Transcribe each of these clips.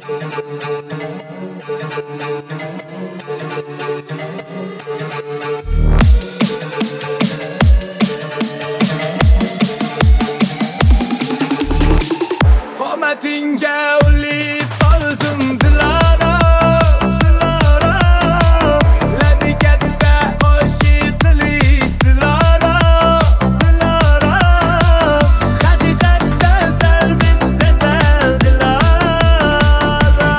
Qomatingga ulib qoldim Dilara, Dilara. Ladi katta qo'shiq qilish Dilara, Dilara. Haqiqatda sal bittasan Dilara.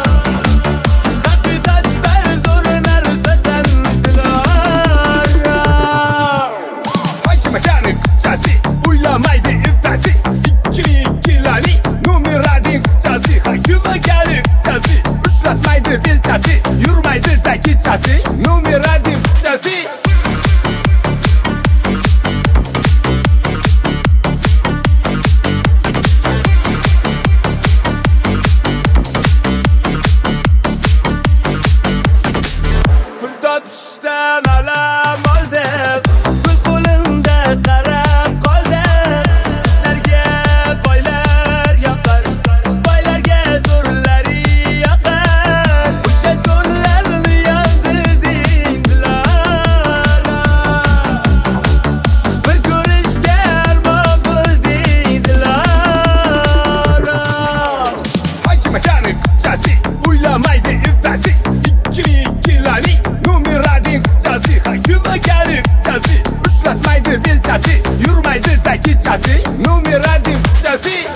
Haqiqatda zo'r narsasan Dilara. Hangi makaning qizchasi uylamaydi ibtasi. Ikkili numerading qizchasi, hakimakali qizchasi. Ushlatmaydi belchasi, yurmaydi takichasi. Numerading qizchasi. Pulda tushdan alam oldim, pul qo'limda qarab qoldim. Qizlarga boylar yoqar, boylarga zo'rlari yoqar. O'sha zo'rlarni yondirding Dilara. Bir ko'rishga armon qilding Dilara. Hangi makaning qizchasi uylamaydi ibtasi. Ikkili numerading qizchasi, hakimakali qizchasi. Ushlatmaydi belchasi, yurmaydi takichasi. Numerading qizchasi.